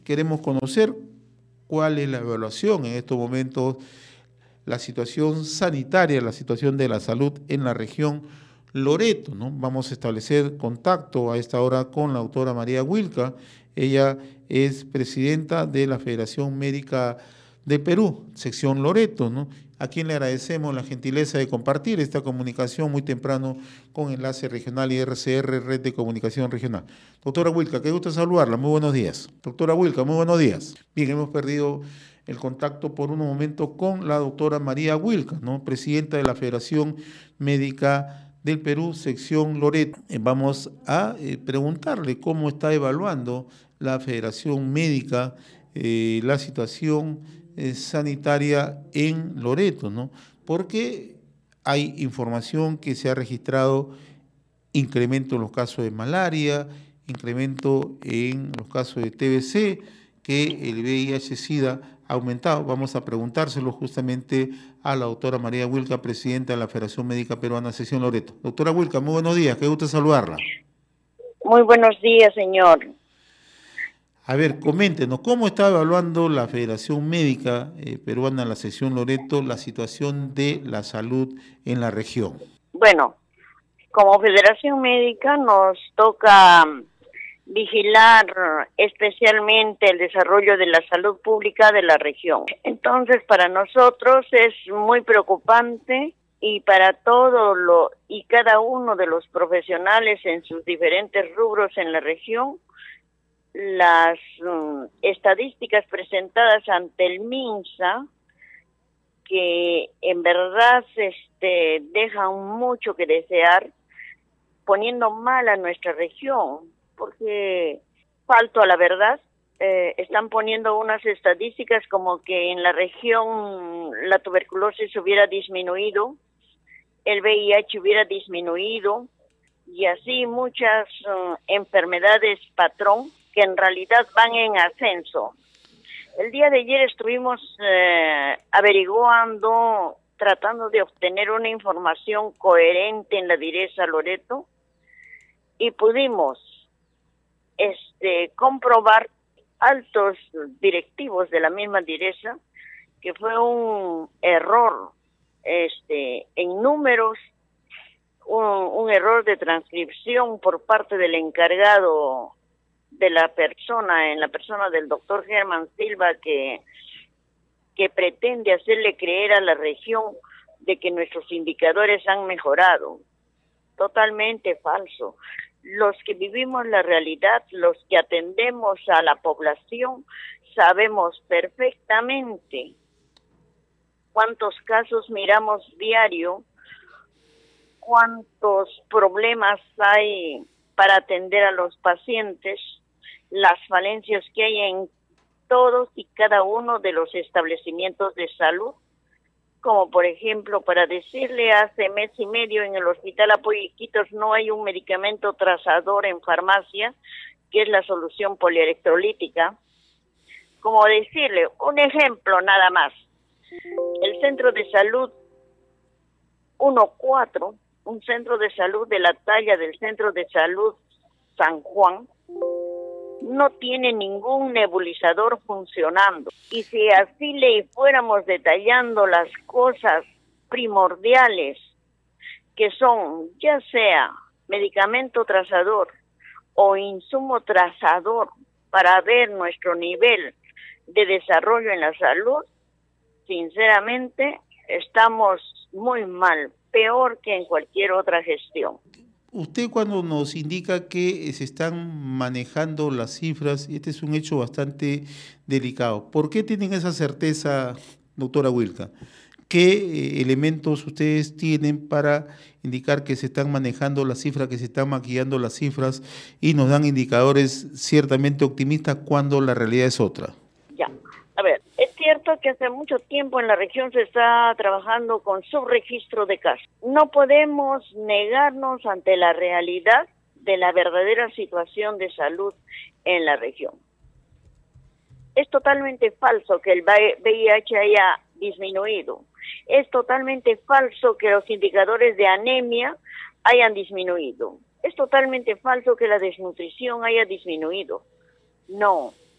queremos conocer cuál es la evaluación en estos momentos, la situación sanitaria, la situación de la salud en la región Loreto, ¿no? Vamos a establecer contacto a esta hora con la doctora María Wilca. Ella es presidenta de la Federación Médica de Perú, sección Loreto, ¿no? A quien le agradecemos la gentileza de compartir esta comunicación muy temprano con Enlace Regional y RCR, Red de Comunicación Regional. Doctora Wilca, qué gusto saludarla, muy buenos días. Doctora Wilca, muy buenos días. Bien, hemos perdido el contacto por un momento con la doctora María Wilca, ¿no? Presidenta de la Federación Médica del Perú, sección Loreto. Vamos a preguntarle cómo está evaluando la Federación Médica la situación sanitaria en Loreto, ¿no? Porque hay información que se ha registrado incremento en los casos de malaria, incremento en los casos de TBC, que el VIH-Sida ha aumentado. Vamos a preguntárselo justamente a la doctora María Wilca, presidenta de la Federación Médica Peruana, sección Loreto. Doctora Wilca, muy buenos días, qué gusto saludarla. Muy buenos días, señor. A ver, coméntenos, ¿cómo está evaluando la Federación Médica Peruana, la sección Loreto, la situación de la salud en la región? Bueno, como Federación Médica nos toca vigilar especialmente el desarrollo de la salud pública de la región. Entonces, para nosotros es muy preocupante y para todo y cada uno de los profesionales en sus diferentes rubros en la región, las estadísticas presentadas ante el MINSA, que en verdad dejan mucho que desear, poniendo mal a nuestra región, porque falto a la verdad, están poniendo unas estadísticas como que en la región la tuberculosis hubiera disminuido, el VIH hubiera disminuido, y así muchas enfermedades patrón que en realidad van en ascenso. El día de ayer estuvimos averiguando, tratando de obtener una información coherente en la Direza Loreto, y pudimos comprobar altos directivos de la misma Direza que fue un error en números, un error de transcripción por parte del encargado de la persona, en la persona del doctor Germán Silva, que pretende hacerle creer a la región de que nuestros indicadores han mejorado. Totalmente falso. Los que vivimos la realidad, los que atendemos a la población, sabemos perfectamente cuántos casos miramos diario, cuántos problemas hay para atender a los pacientes, las falencias que hay en todos y cada uno de los establecimientos de salud, como por ejemplo, para decirle, hace mes y medio en el Hospital Apoyo Iquitos no hay un medicamento trazador en farmacia, que es la solución polielectrolítica. Como decirle, un ejemplo nada más, el Centro de Salud 1-4, un centro de salud de la talla del Centro de Salud San Juan, no tiene ningún nebulizador funcionando. Y si así le fuéramos detallando las cosas primordiales, que son ya sea medicamento trazador o insumo trazador para ver nuestro nivel de desarrollo en la salud, sinceramente estamos muy mal, peor que en cualquier otra gestión. Usted cuando nos indica que se están manejando las cifras, y este es un hecho bastante delicado, ¿por qué tienen esa certeza, doctora Wilca? ¿Qué elementos ustedes tienen para indicar que se están manejando las cifras, que se están maquillando las cifras y nos dan indicadores ciertamente optimistas cuando la realidad es otra? Ya, a ver, es cierto que hace mucho tiempo en la región se está trabajando con subregistro de casos. No podemos negarnos ante la realidad de la verdadera situación de salud en la región. Es totalmente falso que el VIH haya disminuido. Es totalmente falso que los indicadores de anemia hayan disminuido. Es totalmente falso que la desnutrición haya disminuido. No.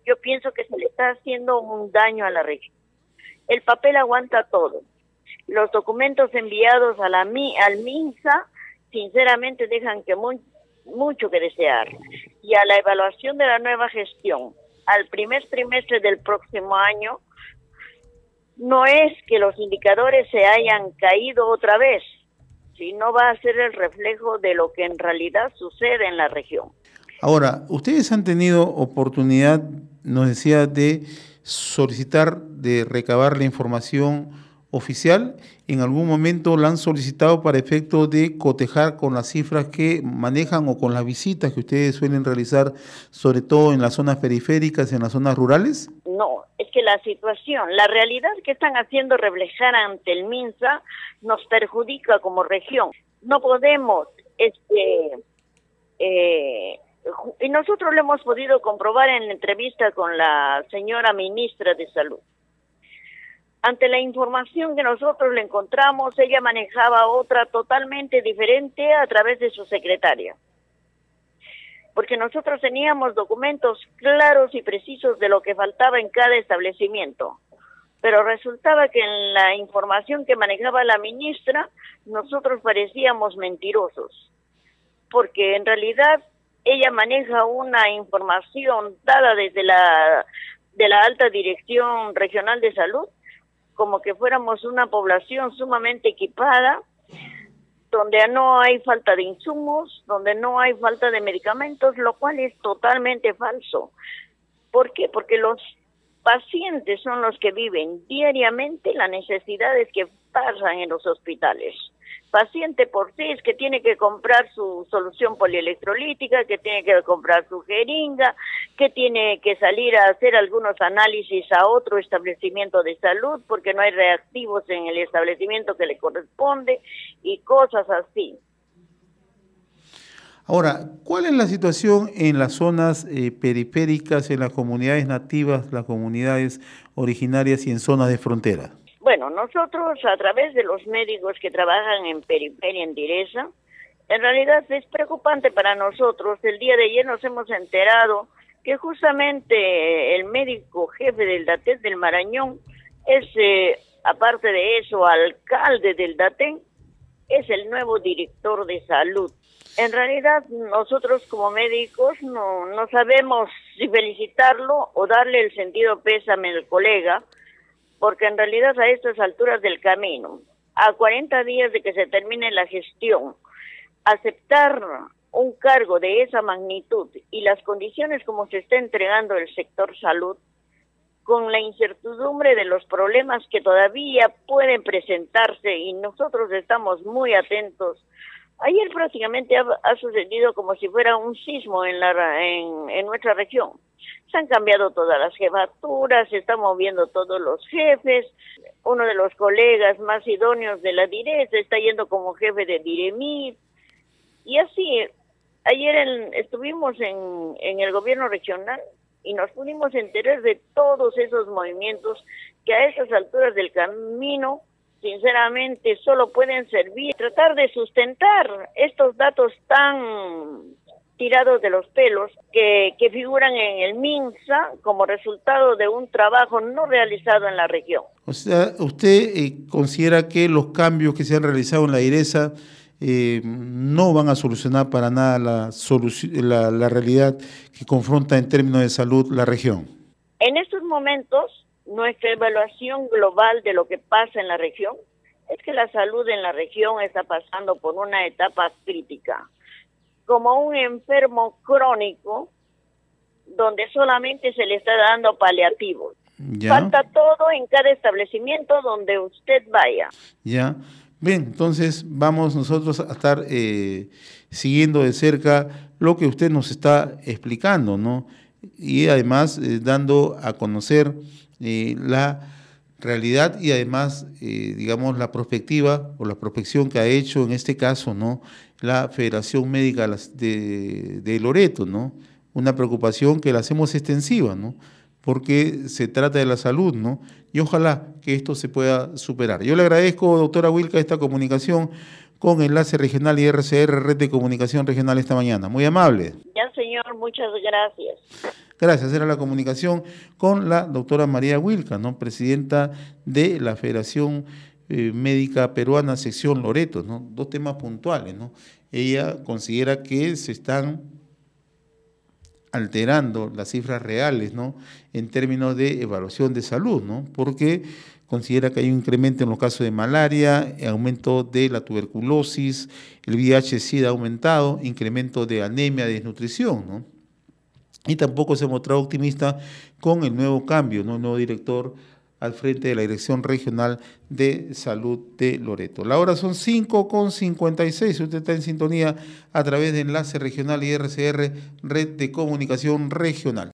yo pienso que se le está haciendo un daño a la región. El papel aguanta todo. Los documentos enviados a al MINSA, sinceramente, dejan que mucho que desear. Y a la evaluación de la nueva gestión, al primer trimestre del próximo año, no es que los indicadores se hayan caído otra vez, sino va a ser el reflejo de lo que en realidad sucede en la región. Ahora, ustedes han tenido oportunidad, nos decía, de solicitar, de recabar la información oficial. ¿En algún momento la han solicitado para efecto de cotejar con las cifras que manejan o con las visitas que ustedes suelen realizar, sobre todo en las zonas periféricas, en las zonas rurales? No, es que la situación, la realidad que están haciendo reflejar ante el MINSA nos perjudica como región. No podemos, y nosotros lo hemos podido comprobar en la entrevista con la señora ministra de Salud. Ante la información que nosotros le encontramos, ella manejaba otra totalmente diferente a través de su secretaria. Porque nosotros teníamos documentos claros y precisos de lo que faltaba en cada establecimiento. Pero resultaba que en la información que manejaba la ministra, nosotros parecíamos mentirosos. Porque en realidad ella maneja una información dada desde de la alta dirección regional de salud, como que fuéramos una población sumamente equipada, donde no hay falta de insumos, donde no hay falta de medicamentos, lo cual es totalmente falso. ¿Por qué? Porque los pacientes son los que viven diariamente las necesidades que pasan en los hospitales. Paciente por sí es que tiene que comprar su solución polielectrolítica, que tiene que comprar su jeringa, que tiene que salir a hacer algunos análisis a otro establecimiento de salud porque no hay reactivos en el establecimiento que le corresponde y cosas así. Ahora, ¿cuál es la situación en las zonas periféricas, en las comunidades nativas, las comunidades originarias y en zonas de frontera? Bueno, nosotros a través de los médicos que trabajan en periferia en Direza, en realidad es preocupante para nosotros. El día de ayer nos hemos enterado que justamente el médico jefe del DATEN del Marañón es, aparte de eso, alcalde del DATEN, es el nuevo director de salud. En realidad nosotros como médicos no sabemos si felicitarlo o darle el sentido pésame al colega, porque en realidad a estas alturas del camino, a 40 días de que se termine la gestión, aceptar un cargo de esa magnitud y las condiciones como se está entregando el sector salud, con la incertidumbre de los problemas que todavía pueden presentarse y nosotros estamos muy atentos. Ayer prácticamente ha sucedido como si fuera un sismo en nuestra región. Se han cambiado todas las jefaturas, se están moviendo todos los jefes. Uno de los colegas más idóneos de la Direza está yendo como jefe de Diremit. Y así, ayer estuvimos en el gobierno regional y nos pudimos enterar de todos esos movimientos que a esas alturas del camino, sinceramente, solo pueden servir, tratar de sustentar estos datos tan tirados de los pelos que figuran en el MINSA como resultado de un trabajo no realizado en la región. O sea, ¿usted considera que los cambios que se han realizado en la Direza no van a solucionar para nada la realidad que confronta en términos de salud la región? En estos momentos, nuestra evaluación global de lo que pasa en la región es que la salud en la región está pasando por una etapa crítica, como un enfermo crónico donde solamente se le está dando paliativos. ¿Ya? Falta todo en cada establecimiento donde usted vaya. Ya. Bien, entonces vamos nosotros a estar siguiendo de cerca lo que usted nos está explicando, ¿no? Y además dando a conocer la realidad y además, digamos, la perspectiva o la prospección que ha hecho en este caso, ¿no?, la Federación Médica de Loreto, ¿no? Una preocupación que la hacemos extensiva, ¿no?, porque se trata de la salud, ¿no? Y ojalá que esto se pueda superar. Yo le agradezco, doctora Wilca, esta comunicación con Enlace Regional y RCR, Red de Comunicación Regional, esta mañana. Muy amable. Ya, señor, muchas gracias. Gracias. Era la comunicación con la doctora María Wilca, ¿no? Presidenta de la Federación Médica Peruana, sección Loreto, ¿no? Dos temas puntuales, ¿no? Ella considera que se están alterando las cifras reales, ¿no? En términos de evaluación de salud, ¿no? Porque considera que hay un incremento en los casos de malaria, aumento de la tuberculosis, el VIH-Sida ha aumentado, incremento de anemia, desnutrición, ¿no? Y tampoco se ha mostrado optimista con el nuevo cambio, ¿no? El nuevo director al frente de la Dirección Regional de Salud de Loreto. La hora son 5:56. Usted está en sintonía a través de Enlace Regional y RCR, Red de Comunicación Regional.